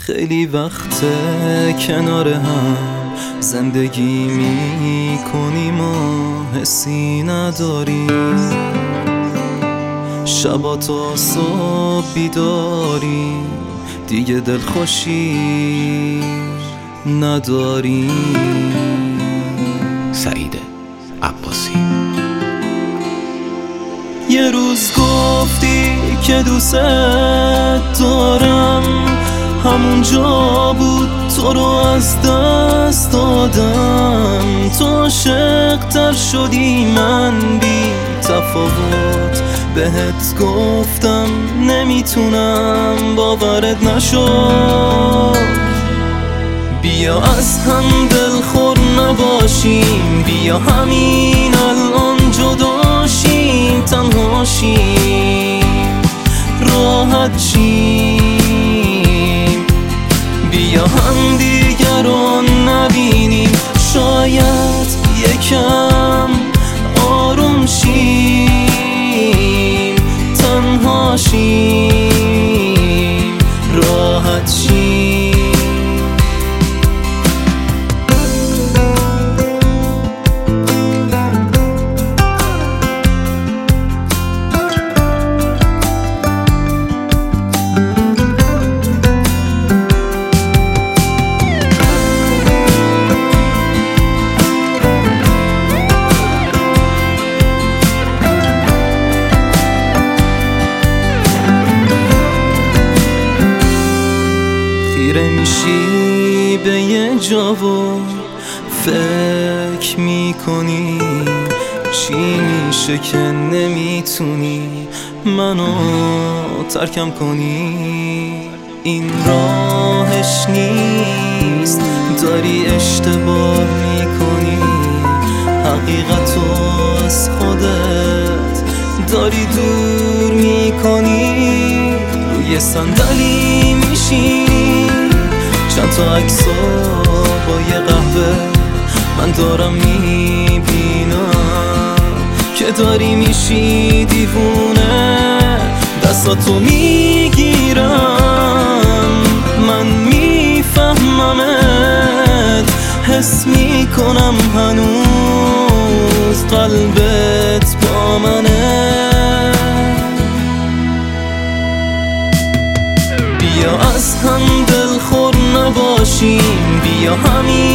خیلی وقته کنار هم زندگی می کنیم و حسی نداریم، شبا تا صبح بیداریم، دیگه دلخوشی نداریم. سعید عباسی. یه روز گفتی که دوست دارم، همونجا بود تو رو از دست دادم. تو عاشق تر شدی، من بی تفاوت بهت گفتم نمیتونم باورت نشد. بیا از هم دلخور نباشیم، بیا همین الان جداشیم، تنها شیم، راحت شیم. بیا هم دیگر رو نبینیم، شاید یکم آروم شیم، تنها شیم، راحت شیم. خیره میشی به یه جا و فکر میکنی چی میشه که نمیتونی منو ترکم کنی. این راهش نیست، داری اشتباه میکنی، حقیقتو از خودت داری دور میکنی. روی صندلی میشینی، چند تا عکسو با یه قهوه من دارم میبینم که داری میشی دیوونه. دستاتو میگیرم، من میفهممت، حس میکنم هنوز قلبت با منه. بیا از هم دلخور نباشیم، بیا همین